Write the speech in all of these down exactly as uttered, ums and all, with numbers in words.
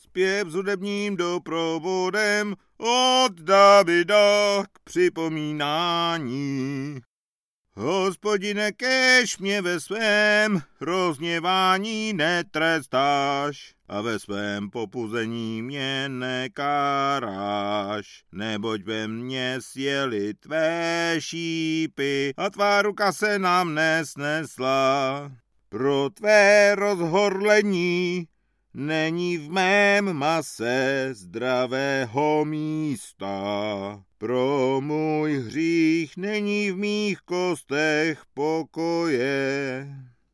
zpěv s hudebním doprovodem od Davida k připomínání. Hospodine, kéž mě ve svém rozněvání netrestáš a ve svém popuzení mě nekáráš, neboť ve mně sjeli tvé šípy a tvá ruka se nám nesnesla. Pro tvé rozhorlení není v mém mase zdravého místa. Pro můj hřích není v mých kostech pokoje.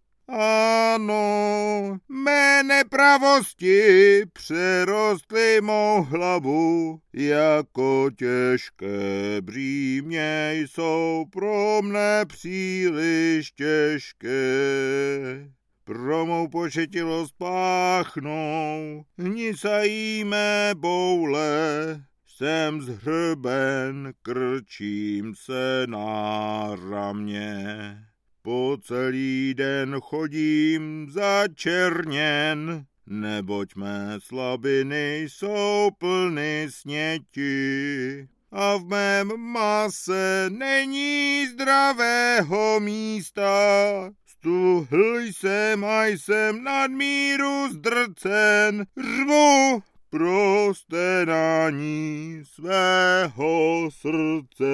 Ano, mé nepravosti přerostly mou hlavu, jako těžké břímě jsou pro mne příliš těžké. Pro mou pošetilost páchnou, hnisají mé boule, jsem zhrben, krčím se na ramě. Po celý den chodím začerněn, neboť mé slabiny jsou plny sněti. A v mém mase není zdravého místa. Stuhl jsem a jsem nadmíru zdrcen, řvu pro sténání svého srdce.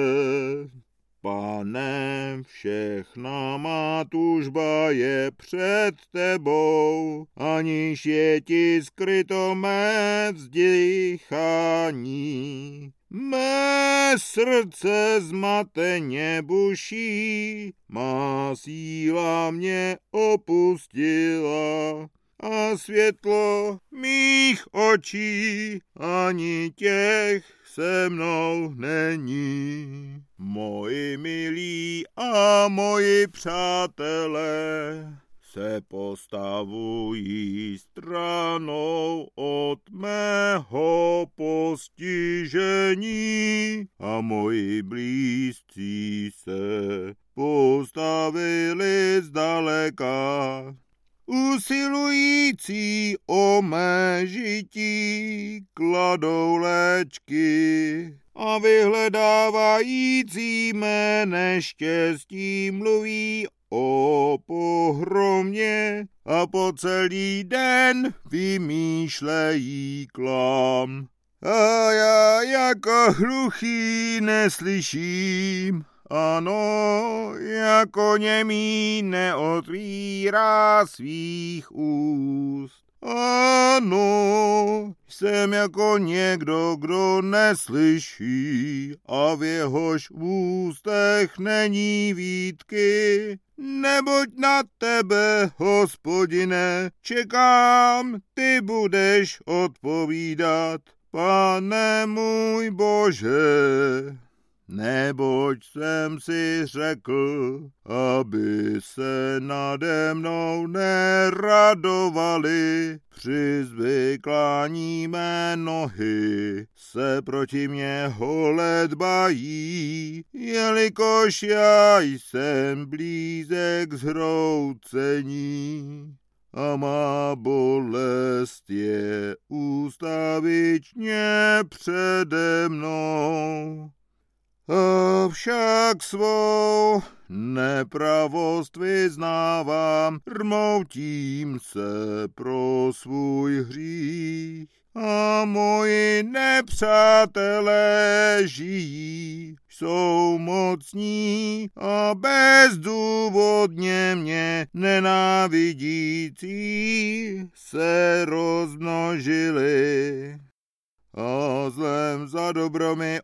Pane, všechna má tužba je před tebou, aniž je ti skryto mé vzdychání. Mé srdce zmateně buší, má síla mě opustila a světlo mých očí ani těch se mnou není. Moji milí a moji přátelé se postavují stranou od mého postižení a moji blízcí se postavili zdaleka. Usilující o mé žití kladou léčky a vyhledávající mé neštěstí mluví o pohromě a po celý den vymýšlejí klam. A já jako hluchý neslyším, ano, jako němý neotvírá svých úst. Ano, jsem jako někdo, kdo neslyší a v jehož ústech není výtky. Neboť na tebe, Hospodine, čekám, ty budeš odpovídat, Pane můj Bože. Neboť jsem si řekl, aby se nade mnou neradovali, při zvyklání mé nohy se proti mě holedbají, jelikož já jsem blízek zhroucení. A má bolest je ústavičně přede mnou. Avšak svou nepravost vyznávám, rmoutím se pro svůj hřích. A moji nepřátelé žijí, jsou mocní a bezdůvodně mě nenávidící se rozmnožili. A zlem za dobro mi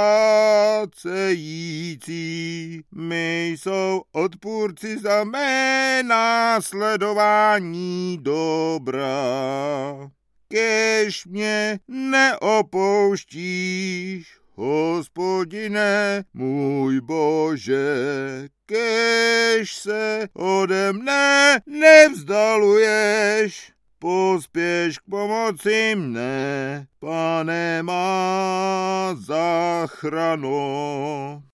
odplácející, my jsou odpůrci za mé následování dobra. Kéž mě neopouštíš, Hospodine, můj Bože, kéž se ode mne nevzdaluješ. Pospěš k pomoci mne, Pane má záchrano.